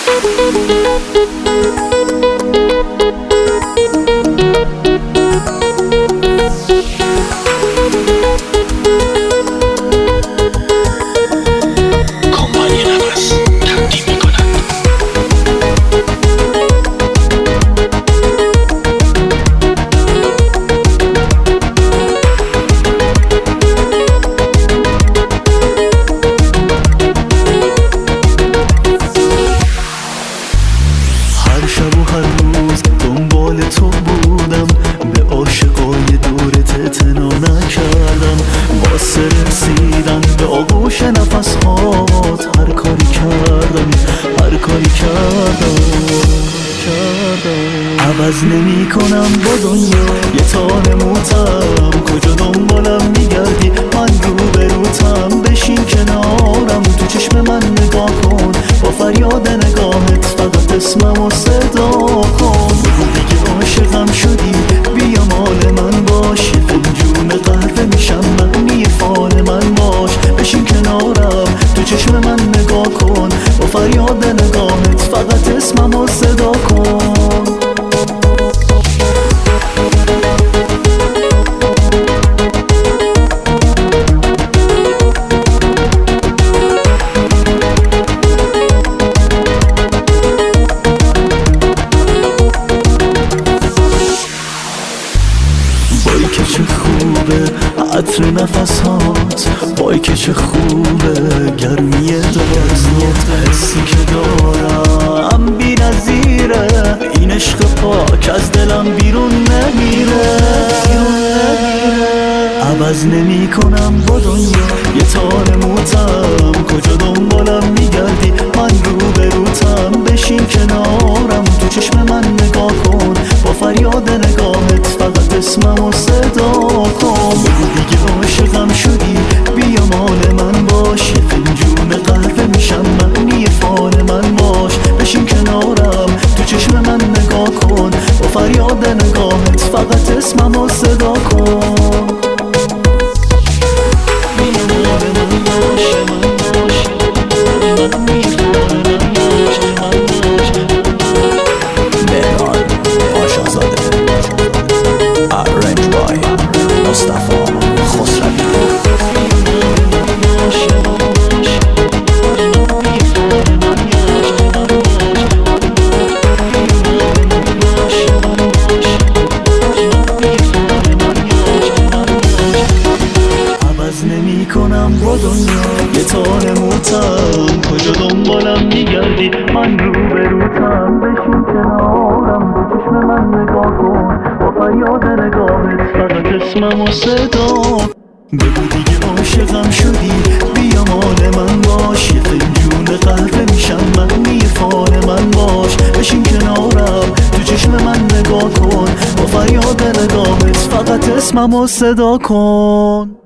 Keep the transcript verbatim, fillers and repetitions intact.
تو بودم، به عاشقای دورت اعتنا نکردم، واسه رسیدن به آغوش نفس هات هر کاری کردم، هر کاری کردم کردم عوض نمی کنم با دنیا یه تانه موتم، کجا دنبالم میگردی من رو بروتم، بشین کنارم تو چشم من نگاه کن، با فریاد نگاهت فقط اسمم و صدا کن، بگو دیگه عاشقم شدی بیا مال من باش، یه فنجون قهوه میشم معنی فال من باش، بشین کنارم تو چشم من نگاه کن، با فریاد نگاهت فقط اسمم و صدا کن. وای که چه خوبه عطر نفس هات، وای که چه خوبه گرمی دستات، حسی که دارم بی نظیره، این عشق پاک از دلم بیرون نمیره، عوض نمی کنم با دنیا یه تانه موتم، کجا دنبالم میگردی من رو بروتم، بشین کنارم تو چشم من نگاه کن، با فریاد نگاهت فقط اسمم و صدا کن، بگو دیگه عاشقم شدی بیا مال من باش، یه فنجون قهوه میشم معنی فال من باش، بشین کنارم تو چشم من نگاه کن، با فریاد نگاهت فقط اسمم و صدا کن. نمی کنم با دنیا یه تانه موتم، کجا دنبالم میگردی من رو بروتم، بشین کنارم به چشم من نگاه کن، با فریاد نگاهت فقط اسمم و صدا، بگو دیگه عاشقم شدی بیا مال من باش، یه فنجون قهوه میشم معنی فال من باش، بشین کنارم تو چشم من نگاه کن، با فریاد نگاهت فقط اسمم و صدا کن.